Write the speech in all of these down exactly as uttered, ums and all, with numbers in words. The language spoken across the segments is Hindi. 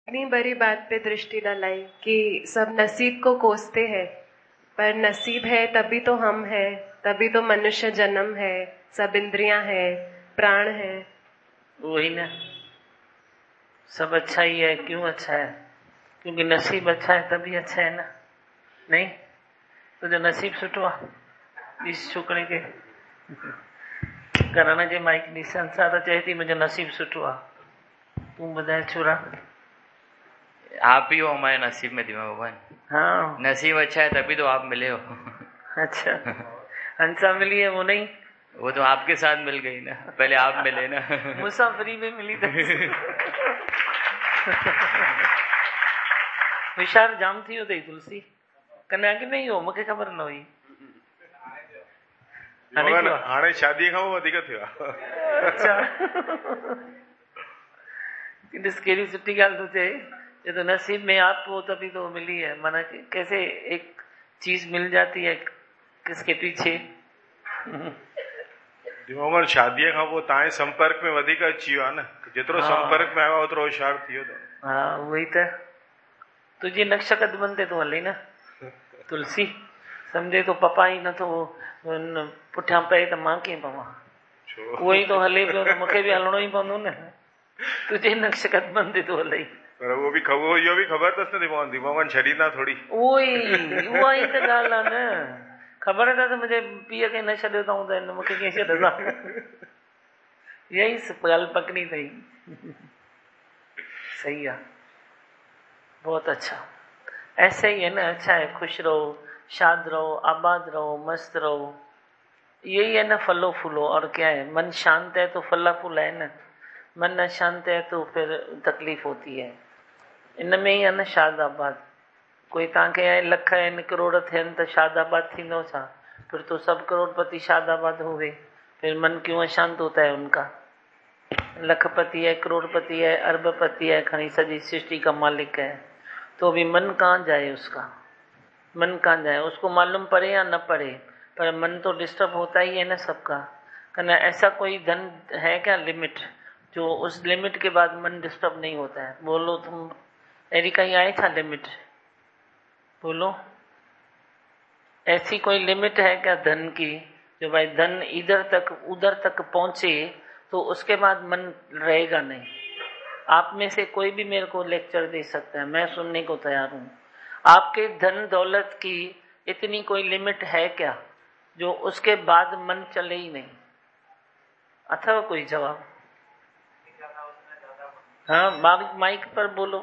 इतनी बड़ी बात पे दृष्टि डालाई कि सब नसीब को कोसते हैं, पर नसीब है तभी तो हम है, तभी तो मनुष्य जन्म है, सब इंद्रियां है, प्राण है। वही ना, सब अच्छा ही है। क्यों अच्छा है? क्योंकि नसीब अच्छा है तभी अच्छा है ना। नहीं तो जो नसीब सुठो आहे इस छोकरे के करण जे माइक नी संसार चए थी मुझे नसीब सुठो आहे। तू ॿुधाए छोरा। आप ही हो हमारे नसीब में दिवा भगवान। हाँ नसीब अच्छा है तभी तो आप मिले हो। अच्छा हंसा मिली है वो नहीं, वो तो आपके साथ मिल गई ना, पहले आप मिले ना। मुसाफरी में मिली तो विशाल जाम थी हो तुलसी कन्या की नहीं हो मूंखे ख़बर न हुई। हाणे शादी खां वधीक थियो आहे। अच्छा ॾिस कहिड़ी सुठी ॻाल्हि थो चए, ये तो नसीब में आप हो तभी तो मिली है। माना कैसे एक चीज मिल जाती है किसके पीछे। दिमाग़ शादीअ खां पोइ तव्हांजे संपर्क में वधीक अची वियो आहे न, जेतिरो संपर्क में आयो ओतिरो होशियार थी वियो अथव। हा उहोई त, तुंहिंजी नक्श कदमनि ते थो हले न तुलसी। सम्झे तो पप्पा ई नथो पुठियां पए त मां कीअं पवां। उहो ई तो हले पियो त मूंखे बि हलणो ई पवंदो न। तुंहिंजे नक्श कदमनि ते थो हले। पर उहो बि ख़बर, इहो बि ख़बर अथसि न दिमाग़ दिमाग़ छॾींदा थोरी। उहो ई उहा ई त ॻाल्हि आहे न। ख़बर अथसि मुंहिंजे पीउ खे न छॾियो अथऊं त मूंखे कीअं छॾंदा। यही ॻाल्हि पकड़ी अथई। सही है, बहुत अच्छा। ऐसे ही है ना, अच्छा है, खुश रहो, शाद रहो, आबाद रहो, मस्त रहो। यही है ना फलो फूलो। और क्या है, मन शांत है तो फला फूला है ना, मन अशांत है तो फिर तकलीफ होती है। इनमें ही है ना शाद आबाद। कोई तव्हांखे लख आहिनि करोड़ थियनि त शाद आबाद थींदो छा? फिर तो सब करोड़पति शाद आबाद होवे, फिर मन क्यों अशांत होता है उनका? लखपति है, करोड़पति है, अरबपति है, खनी सजी सृष्टि का मालिक है, तो भी मन कहाँ जाए उसका? मन कहाँ जाए? उसको मालूम पड़े या न पड़े, पर मन तो डिस्टर्ब होता ही है ना सबका। कहना ऐसा कोई धन है क्या लिमिट, जो उस लिमिट के बाद मन डिस्टर्ब नहीं होता है? बोलो तुम, ऐसी कहीं आए था लिमिट? बोलो, ऐसी कोई लिमिट है क्या धन की, जो भाई धन इधर तक उधर तक पहुंचे तो उसके बाद मन रहेगा नहीं? आप में से कोई भी मेरे को लेक्चर दे सकता है, मैं सुनने को तैयार हूं। आपके धन दौलत की इतनी कोई लिमिट है क्या जो उसके बाद मन चले ही नहीं? अथवा कोई जवाब? हाँ माइक पर बोलो।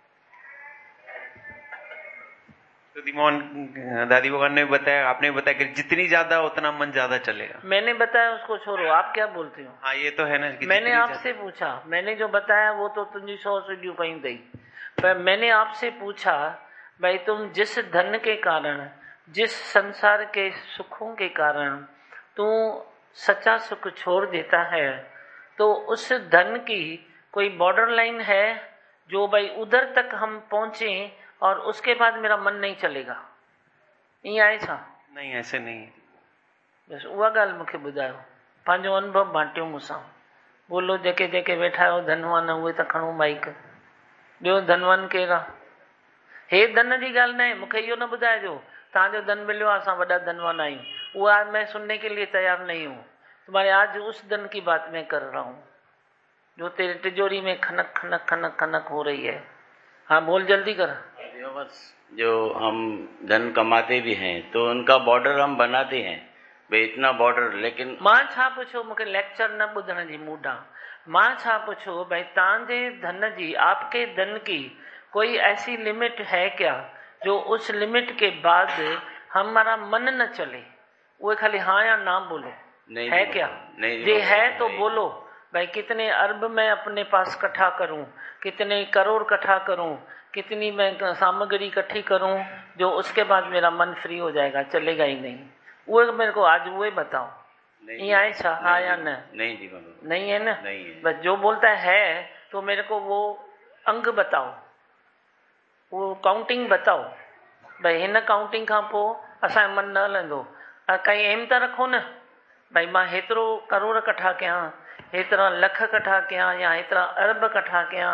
तो दिमोहन दादी भगवान ने बताया, आपने बताया कि जितनी ज्यादा उतना मन ज्यादा चलेगा। मैंने बताया उसको छोड़ो, आप क्या बोलते हो? हाँ ये तो है ना कि मैंने आपसे पूछा, मैंने जो बताया वो तो तुझी सौ सीढ़ियों कहीं गई, पर मैंने आपसे पूछा भाई तुम जिस धन के कारण, जिस संसार के सुखों के कारण तू सच्चा सुख छोड़ देता है, तो उस धन की कोई बॉर्डर लाइन है जो भाई उधर तक हम पहुंचे और उसके बाद मेरा मन नहीं चलेगा? ईअं आहे छा? नहीं ऐसे नहीं। बस उहा ॻाल्हि मूंखे ॿुधायो, पंहिंजो अनुभव बांटियो मूंसां। बोलो, जेके जेके वेठा आहियो धनवान उहे त खणो माइक। ॿियो धनवान केरु आहे? हे धन जी ॻाल्हि न आहे, मूंखे इहो न ॿुधाइजो तव्हांजो धन मिलियो आहे असां वॾा धनवान आहियूं। उहा मैं सुनने के लिए तैयार नहीं हूँ। तुम्हारे आज उस धन की बात मैं कर रहा हूँ जो तेरे तिजोरी में खनक खनक खनक खनक हो रही है। हाँ बोल, जल्दी कर। जो हम धन कमाते भी हैं तो उनका बॉर्डर हम बनाते हैं भाई इतना बॉर्डर, लेकिन मां छा पुछो, मूंखे लेक्चर न ॿुधण जी मूड आहे। मां छा पुछो भाई तव्हांजे धन जी, आपके धन की कोई ऐसी लिमिट है क्या जो उस लिमिट के बाद हमारा मन न चले? वो खाली हाँ या ना बोलो। नहीं है क्या? नहीं, ये है तो बोलो भाई कितने अरब मैं अपने पास इकट्ठा करूं, कितने करोड़ इकट्ठा करूं, कितनी मैं सामग्री इकट्ठी करूं जो उसके बाद मेरा मन फ्री हो जाएगा, चलेगा ही नहीं। वो मेरे को आज वो बताओ, ये आए छा? हाँ या न? नहीं जी, नहीं है ना? नहीं है। बस जो बोलता है तो मेरे को वो अंग बताओ, वो काउंटिंग बताओ भाई हिन काउंटिंग खां पोइ असांजो मन न हलंदो। कहीं एम त रखो न भाई मां हेतिरो करोड़ इकट्ठा कयां, हेतिरा लख इकट्ठा कयां, या हेतिरा अरब इकट्ठा कयां,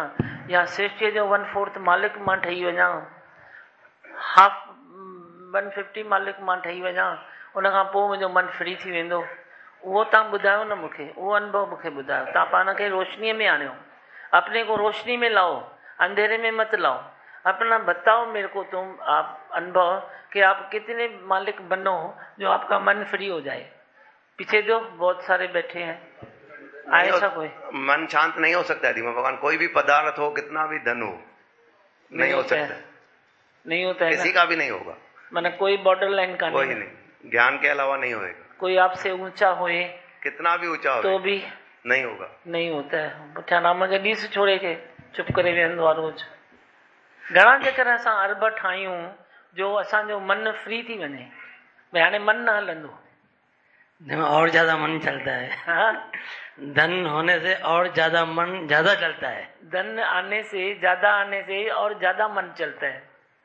या सृष्टि जो वन फोर्थ मालिक मां ठही वञा, हाफ वन फिफ्टी मालिक मां ठही वञा, उन खां पोइ मुंहिंजो मन फ्री थी वेंदो। उहो तव्हां ॿुधायो न मूंखे, उहो अनुभव मूंखे ॿुधायो। तव्हां पाण खे रोशनीअ में आणियो, अपने को रोशनी में लाओ, अंधेरे में मत लाओ। अपना बताओ मेरे को तुम आप अनुभव कि आप कितने मालिक बनो जो आपका मन फ्री हो जाए। पीछे दो, बहुत सारे बैठे हैं, आए ऐसा कोई? मन शांत नहीं हो सकता है भगवान, कोई भी पदार्थ हो, कितना भी धन हो, नहीं, नहीं हो सकता, नहीं होता है, किसी का भी नहीं होगा। मतलब कोई बॉर्डर लाइन का कोई नहीं, ज्ञान के अलावा नहीं होएगा। कोई आपसे ऊंचा होए, कितना भी ऊंचा हो तो भी नहीं होगा, नहीं होता है। पुठिया नाम के ॾीस छोड़े के चुप करे वेहंदो आहे रोज। घणा चकर असां अरब ठाहियूं जो असांजो मन फ्री थी वञे, भई हाणे मन न हलंदो, और ज्यादा मन चलता है। हाँ, धन होने से और ज्यादा मन ज्यादा चलता है। धन आने से, ज्यादा आने से और ज्यादा मन चलता है।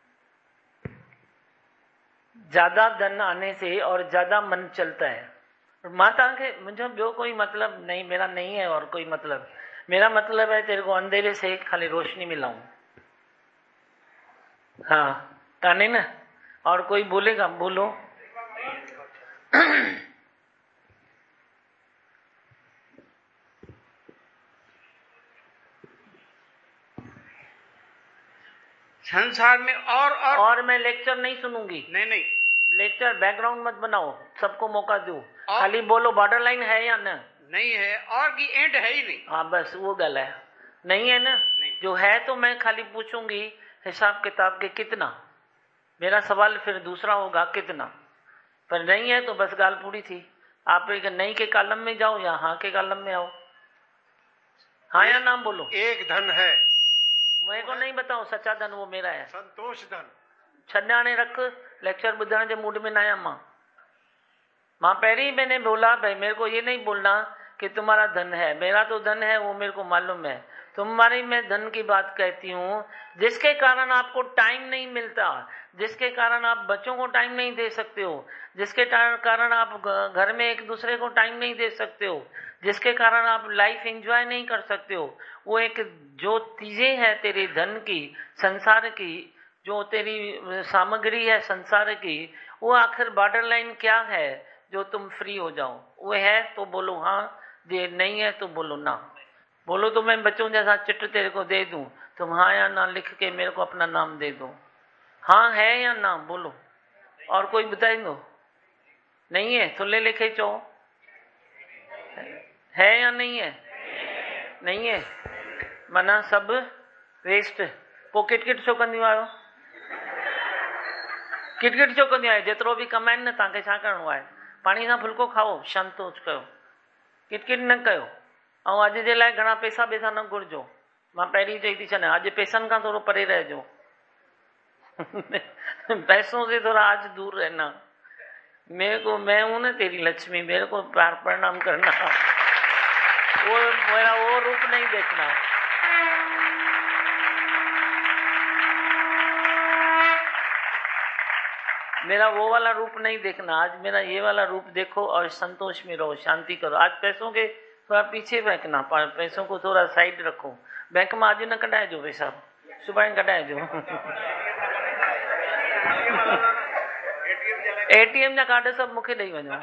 ज्यादा धन आने से और ज्यादा मन चलता है। मां तव्हांखे, मुंहिंजो ॿियो कोई मतलब नहीं, मेरा नहीं है और कोई मतलब, मेरा मतलब है तेरे को अंधेरे से खाली रोशनी में लाऊं। हाँ, काने ना? और कोई बोलेगा? बोलो। संसार में और और और मैं लेक्चर नहीं सुनूंगी। नहीं नहीं, लेक्चर बैकग्राउंड मत बनाओ, सबको मौका दो, खाली बोलो बॉर्डर लाइन है या न? नहीं है, और की एंड है ही नहीं। हाँ बस वो गल है, नहीं है ना? नहीं। जो है तो मैं खाली पूछूंगी हिसाब किताब के कितना, मेरा सवाल फिर दूसरा होगा कितना, पर नहीं है तो बस गाल पूरी थी। आप एक नहीं के कॉलम में जाओ या हाँ के कॉलम में आओ। हाँ या नाम बोलो। एक धन है, मेरे को नहीं बताओ, सच्चा धन वो मेरा है। संतोष धन। छॾाणे रख, लेक्चर ॿुधण जे मूड में न आया मां। मां पहले ही मैंने बोला भाई मेरे को ये नहीं बोलना कि तुम्हारा धन है, मेरा तो धन है वो मेरे को मालूम है। तुम्हारी मैं धन की बात कहती हूँ जिसके कारण आपको टाइम नहीं मिलता, जिसके कारण आप बच्चों को टाइम नहीं दे सकते हो, जिसके कारण आप घर में एक दूसरे को टाइम नहीं दे सकते हो, जिसके कारण आप लाइफ एंजॉय नहीं कर सकते हो। वो एक जो चीजें हैं तेरे धन की, संसार की, जो तेरी सामग्री है संसार की, वो आखिर बॉर्डर लाइन क्या है जो तुम फ्री हो जाओ? वो है तो बोलो हाँ, ये नहीं है तो बोलो ना। बोलो तो मैं बच्चों जैसा चिट तेरे को दे दूं, तुम हाँ या ना लिख के मेरे को अपना नाम दे दो। हाँ है या ना बोलो। और कोई बताएंगे? नहीं है तो ले लिखे चो, है या नहीं है? नहीं है माना सब वेस्ट। पो किटकिट छो कंदियूं आहियो? किटकिट छो कंदियूं आहियो? जेतिरो बि कमाइनि न तव्हांखे छा करिणो आहे? पाणी सां फुल्को खाओ, संतोष कयो, किटकिट न कयो। ऐं अॼु जे लाइ घणा पैसा पैसा न घुरिजो। मां पहिरीं चई थी छॾियां, अॼु पैसनि खां थोरो परे रहिजो। पैसों से थोड़ा आज दूर रहना। मेरे को, मैं हूं ना तेरी लक्ष्मी, मेरे को प्यार प्रणाम करना, वो मेरा वो रूप नहीं देखना। मेरा वो वाला रूप नहीं देखना, आज मेरा ये वाला रूप देखो और संतोष में रहो, शांति करो। आज पैसों के थोड़ा पीछे फेंकना, पैसों को थोड़ा साइड रखो। बैंक में आज न कढाइजो पैसा, सुभाणे कढाइजो। एटीएम जा कार्ड सब मूंखे ॾेई वञो।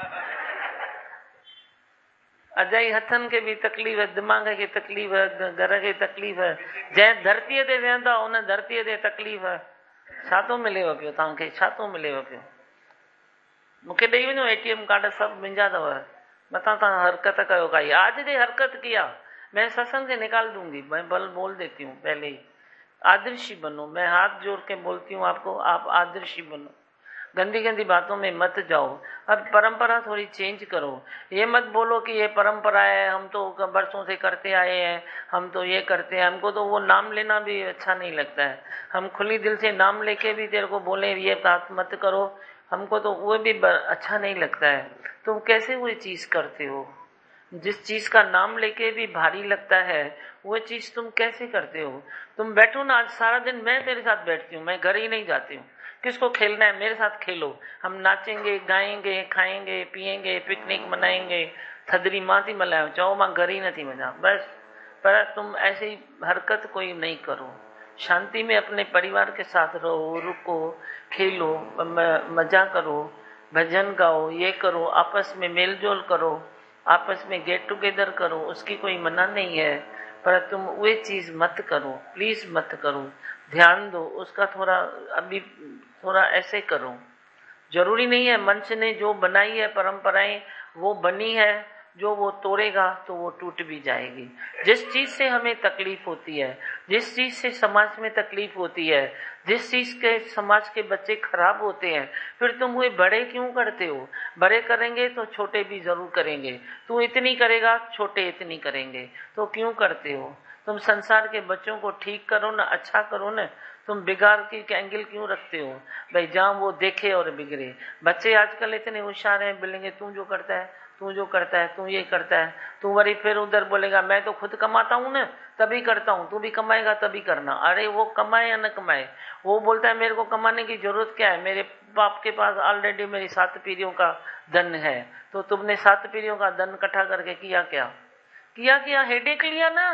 अजाई हथनि खे बि तकलीफ़, दिमाग़ खे तकलीफ़, घर खे तकलीफ़, जंहिं धरतीअ ते वेहंदा उन धरतीअ ते तकलीफ़। छा थो मिलेव पियो तव्हांखे? छा थो मिलेव पियो? मूंखे ॾेई वञो एटीएम कार्ड, सभु मुंहिंजा अथव। मथां तव्हां हरकत कयो काई। आज जी हरकत किया मैं सत्संग से निकाल दूंगी, मैं बल बोल देती हूँ पहले ही। आदर्शी बनो, मैं हाथ जोड़ के बोलती हूँ आपको, आप आदर्शी बनो। गंदी गंदी बातों में मत जाओ। अब परंपरा थोड़ी चेंज करो। ये मत बोलो कि ये परंपरा है, हम तो बरसों से करते आए हैं, हम तो ये करते हैं। हमको तो वो नाम लेना भी अच्छा नहीं लगता है। हम खुली दिल से नाम लेके भी तेरे को बोले ये बात मत करो, हमको तो वो भी अच्छा नहीं लगता है। तुम कैसे वो चीज करते हो? जिस चीज का नाम लेके भी भारी लगता है वो चीज तुम कैसे करते हो? तुम बैठो ना, आज सारा दिन मैं तेरे साथ बैठती हूँ, मैं घर ही नहीं जाती हूँ। किसको खेलना है मेरे साथ खेलो, हम नाचेंगे, गाएंगे, खाएंगे, पिएंगे, पिकनिक मनाएंगे। थदरी मां थी मल्हायो, चओ मां घर ही नथी वञा, बस पर तुम ऐसी हरकत कोई नहीं करो। शांति में अपने परिवार के साथ रहो, रुको, खेलो, मजा करो, भजन गाओ, ये करो, आपस में मेल जोल करो, आपस में गेट टुगेदर करो, उसकी कोई मना नहीं है, पर तुम वे चीज मत करो, प्लीज मत करो। ध्यान दो उसका, थोड़ा अभी थोड़ा ऐसे करो। जरूरी नहीं है मंच ने जो बनाई है परंपराएं वो बनी है, जो वो तोड़ेगा तो वो टूट भी जाएगी। जिस चीज से हमें तकलीफ होती है, जिस चीज से समाज में तकलीफ होती है, जिस चीज के समाज के बच्चे खराब होते हैं, फिर तुम वो बड़े क्यों करते हो? बड़े करेंगे तो छोटे भी जरूर करेंगे। तू इतनी करेगा, छोटे इतनी करेंगे, तो क्यों करते हो? तुम संसार के बच्चों को ठीक करो ना, अच्छा करो ना। तुम बिगाड़ की एंगल क्यों रखते हो? भाई जहाँ वो देखे और बिगड़े। बच्चे आजकल इतने होशियार हैं, बोलेंगे तू जो करता है, तू जो करता है, तू ये करता है, तू वरी फिर उधर बोलेगा मैं तो खुद कमाता हूँ ना तभी करता हूँ, तू भी कमाएगा तभी करना। अरे वो कमाए या न कमाए, वो बोलता है मेरे को कमाने की जरूरत क्या है, मेरे बाप के पास ऑलरेडी मेरी सात पीढ़ियों का धन है। तो तुमने सात पीढ़ियों का धन इकट्ठा करके किया क्या? किया किया हेडेक लिया ना,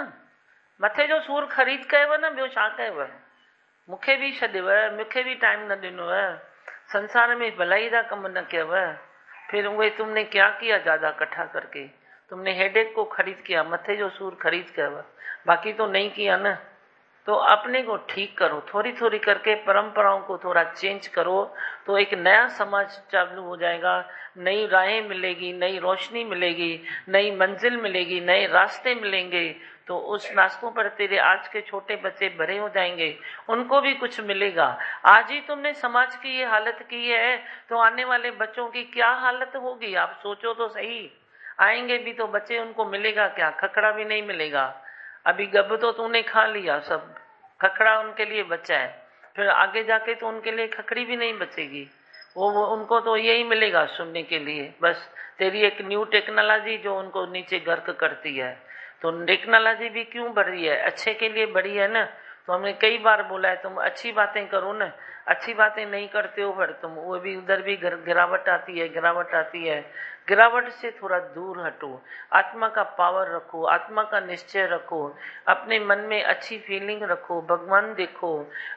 मथे जो सूर खरीद कयो न, ॿियो छा कयो? मूंखे बि छॾियव, मूंखे भी टाइम न ॾिनो है, संसार में भलाई जा कम न कयव, फिर उहे तुमने क्या किया ज्यादा इकट्ठा करके? तुमने हेडेक को खरीद किया, मथे जो सूर खरीद किया, बाकी तो नहीं किया ना। तो अपने को ठीक करो, थोड़ी थोड़ी करके परंपराओं को थोड़ा चेंज करो, तो एक नया समाज चालू हो जाएगा, नई राहें मिलेगी, नई रोशनी मिलेगी, नई मंजिल मिलेगी, नए रास्ते मिलेंगे। तो उस रास्तों पर तेरे आज के छोटे बच्चे बड़े हो जाएंगे, उनको भी कुछ मिलेगा। आज ही तुमने समाज की ये हालत की है, तो आने वाले बच्चों की क्या हालत होगी? आप सोचो तो सही। आएंगे भी तो बच्चे, उनको मिलेगा क्या? खखड़ा भी नहीं मिलेगा। अभी गब तो तूने खा लिया, सब खखड़ा उनके लिए बचा है, फिर आगे जाके तो उनके लिए खखड़ी भी नहीं बचेगी। वो, वो उनको तो यही मिलेगा सुनने के लिए, बस तेरी एक न्यू टेक्नोलॉजी जो उनको नीचे गर्क करती है। तो टेक्नोलॉजी भी क्यों बढ़ रही है? अच्छे के लिए बढ़ी है ना। तो हमने कई बार बोला है तुम अच्छी बातें करो ना, अच्छी बातें नहीं करते हो, फिर तुम वो भी उधर भी गिरावट आती है, गिरावट आती है। गिरावट से थोड़ा दूर हटो, आत्मा का पावर रखो, आत्मा का निश्चय रखो, अपने मन में अच्छी फीलिंग रखो, भगवान देखो,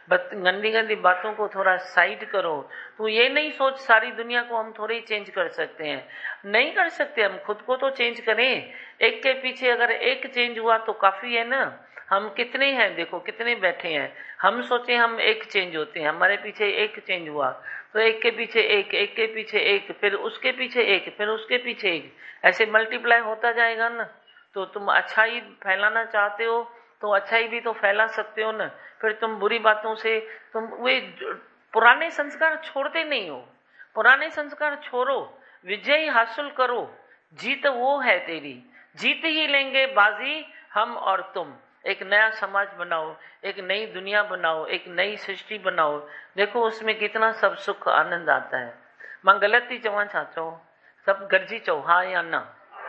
गंदी गंदी बातों को थोड़ा साइड करो। तो ये नहीं सोच सारी दुनिया को हम थोड़े ही चेंज कर सकते हैं, नहीं कर सकते। हम खुद को तो चेंज करें, एक के पीछे अगर एक चेंज हुआ तो काफी है ना। हम कितने हैं, देखो कितने बैठे हैं, हम सोचे हम एक चेंज होते हैं, हमारे पीछे एक चेंज हुआ तो एक के पीछे एक, एक के पीछे एक, फिर उसके पीछे एक, फिर उसके पीछे एक, ऐसे मल्टीप्लाई होता जाएगा ना। तो तुम अच्छाई फैलाना चाहते हो तो अच्छाई भी तो फैला सकते हो ना। फिर तुम बुरी बातों से, तुम वे पुराने संस्कार छोड़ते नहीं हो, पुराने संस्कार छोड़ो, विजय हासिल करो। जीत वो है तेरी, जीत ही लेंगे बाजी हम और तुम। एक नया समाज बनाओ, एक नई दुनिया बनाओ, एक नई सृष्टि बनाओ। देखो उसमें कितना सब सुख आनंद आता है। मां गलत थी चवां छा? चओ सब गॾिजी चओ हाँ या ना।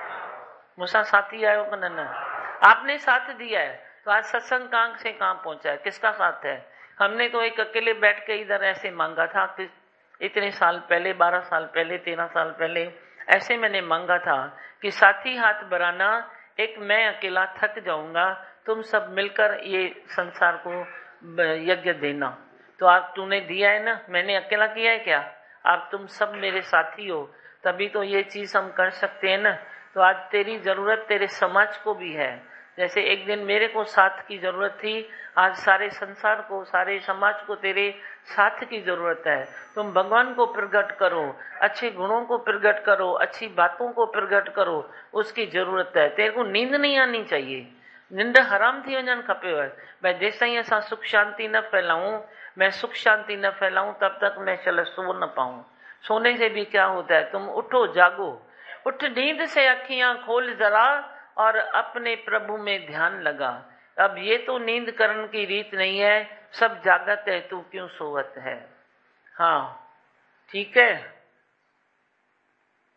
मुझसा साथी आयो कि न? आपने साथ दिया है तो आज सत्संग कहाँ से कहाँ पहुंचा है, किसका साथ है? हमने तो एक अकेले बैठ के इधर ऐसे मांगा था कि इतने साल पहले, बारह साल पहले, तेरह साल पहले ऐसे मैंने मांगा था कि साथी हाथ बढ़ाना, एक मैं अकेला थक जाऊंगा, तुम सब मिलकर ये संसार को यज्ञ देना। तो आप तूने दिया है ना, मैंने अकेला किया है क्या? आप तुम सब मेरे साथी हो, तभी तो ये चीज हम कर सकते हैं ना। तो आज तेरी जरूरत तेरे समाज को भी है, जैसे एक दिन मेरे को साथ की जरूरत थी, आज सारे संसार को, सारे समाज को तेरे साथ की जरूरत है। तुम भगवान को प्रकट करो, अच्छे गुणों को प्रकट करो, अच्छी बातों को प्रकट करो, उसकी जरूरत है। तेरे को नींद नहीं आनी चाहिए, निंड हराम थी वञणु खपेव। भाई जेसि ताईं असां सुख शांति न फैलाऊं, मैं सुख शांति न फैलाऊं, तब तक मैं चल सो न पाऊं। सोने से भी क्या होता है? तुम उठो, जागो, उठ नींद से अखियां खोल जरा और अपने प्रभु में ध्यान लगा। अब ये तो नींद करने की रीत नहीं है, सब जागत है, तू क्यों सोवत है? हाँ ठीक है।